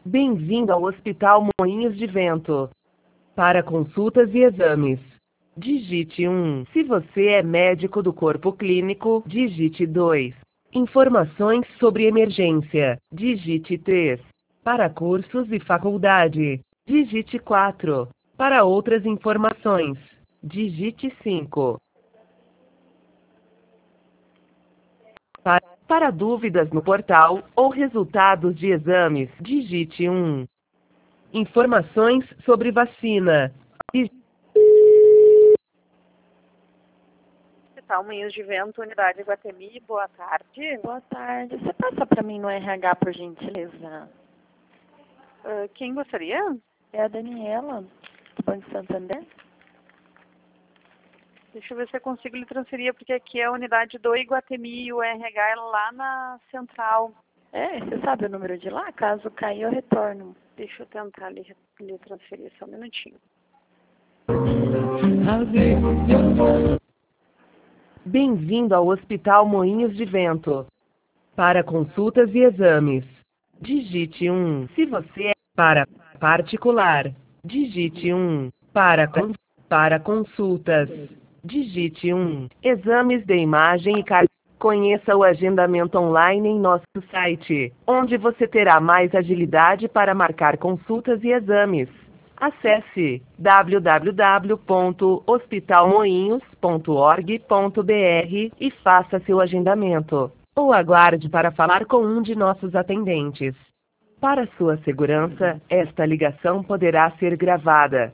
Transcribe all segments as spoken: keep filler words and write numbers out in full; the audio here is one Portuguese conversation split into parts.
Bem-vindo ao Hospital Moinhos de Vento. Para consultas e exames, digite um. Se você é médico do corpo clínico, digite dois. Informações sobre emergência, digite três. Para cursos e faculdade, digite quatro. Para outras informações, digite cinco. Para, para dúvidas no portal ou resultados de exames, digite um. Informações sobre vacina. Dig- Hospital Moinhos de Vento, Unidade Iguatemi, boa tarde. Boa tarde. Você passa para mim no R H, por gentileza? Uh, quem gostaria? É a Daniela, do Banco Santander. Deixa eu ver se eu consigo lhe transferir, porque aqui é a unidade do Iguatemi e o R H é lá na central. É, você sabe o número de lá? Caso caia, eu retorno. Deixa eu tentar lhe, lhe transferir, só um minutinho. Bem-vindo ao Hospital Moinhos de Vento. Para consultas e exames, digite um. Se você é para particular, digite um. Para, con- para consultas, digite um. Exames de imagem e car... Conheça o agendamento online em nosso site, onde você terá mais agilidade para marcar consultas e exames. Acesse w w w ponto hospital moinhos ponto org ponto b r e faça seu agendamento. Ou aguarde para falar com um de nossos atendentes. Para sua segurança, esta ligação poderá ser gravada.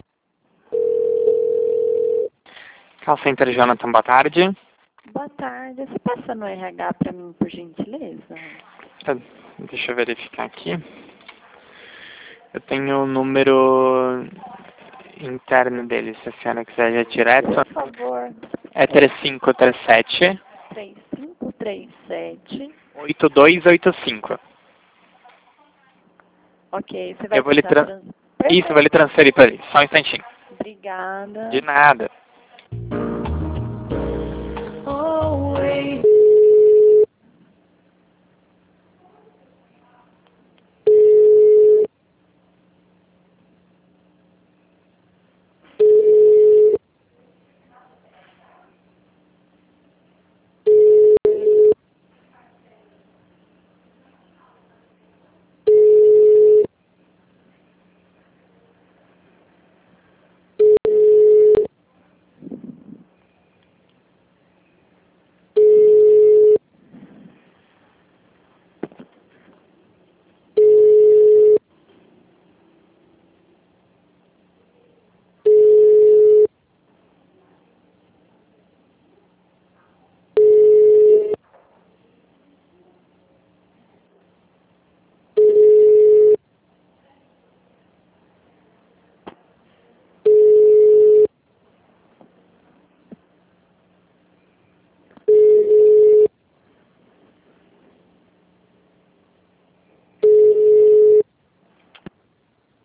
Call Center Jonathan, boa tarde. Boa tarde. Você passa no R H para mim, por gentileza? Tá, deixa eu verificar aqui. Eu tenho o número interno dele, se a senhora quiser já direto. Por favor. É três cinco três sete, três cinco três sete. oito dois oito cinco. Ok, você vai Eu vou lhe tentar tra... trans- Isso, eu vou lhe transferir para ele. Só um instantinho. Obrigada. De nada.